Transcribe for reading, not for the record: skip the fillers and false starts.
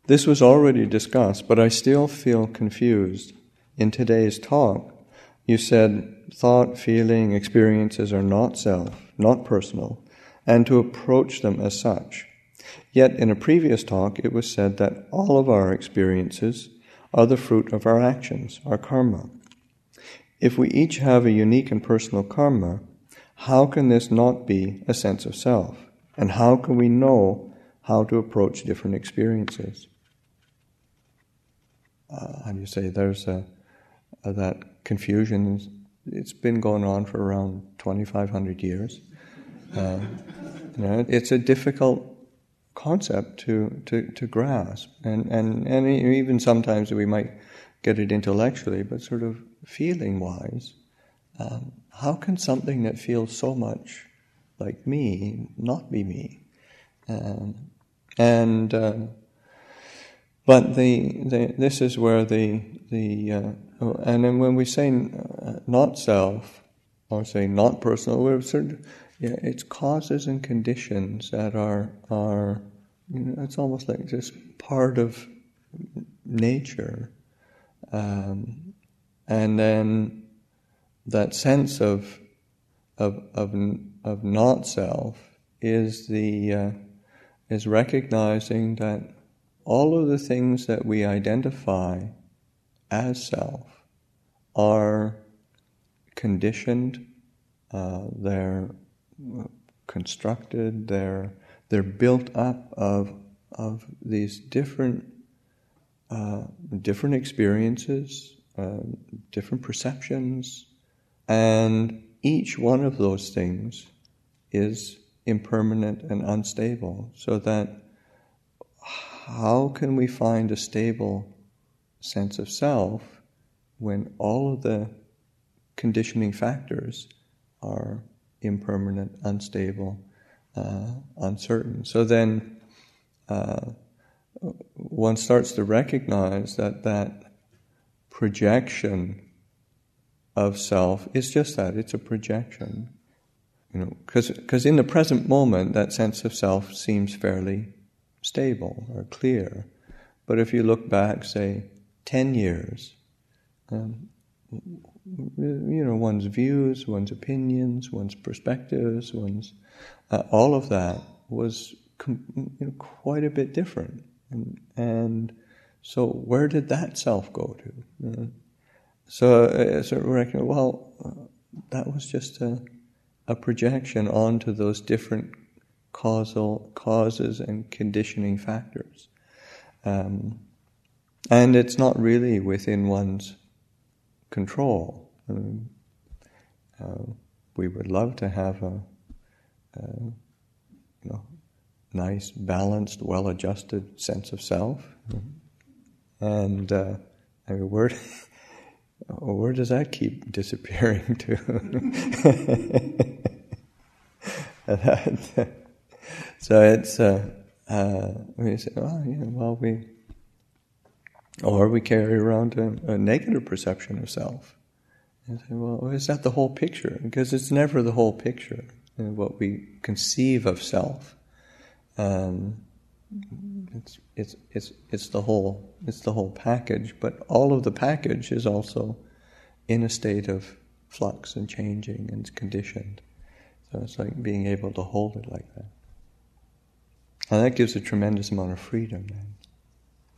This was already discussed, but I still feel confused. In today's talk, you said thought, feeling, experiences are not self, not personal, and to approach them as such. Yet in a previous talk, it was said that all of our experiences are the fruit of our actions, our karma. If we each have a unique and personal karma, how can this not be a sense of self? And how can we know how to approach different experiences? How do you say, there's that confusion. It's been going on for around 2,500 years. It's a difficult concept to grasp, and even sometimes we might get it intellectually, but sort of feeling-wise, how can something that feels so much like me not be me? But this is where and then when we say not self or say not personal, we're it's causes and conditions that are it's almost like just part of nature, and then that sense of not self is recognizing that all of the things that we identify as self are conditioned, they're constructed, they're built up of these different experiences, different perceptions, and each one of those things is impermanent and unstable, so that how can we find a stable sense of self when all of the conditioning factors are impermanent, unstable, uncertain? So then one starts to recognize that projection of self is just that, it's a projection. Because in the present moment, that sense of self seems fairly stable or clear. But if you look back, say, 10 years, one's views, one's opinions, one's perspectives, all of that was quite a bit different. And so where did that self go to? So we reckon, that was just a projection onto those different causes and conditioning factors. And it's not really within one's control. We would love to have a nice, balanced, well-adjusted sense of self. And where does that keep disappearing to? So it's we say, we carry around a negative perception of self. And say, is that the whole picture? Because it's never the whole picture. What we conceive of self, it's the whole package. But all of the package is also in a state of flux and changing and conditioned. So it's like being able to hold it like that. And that gives a tremendous amount of freedom then.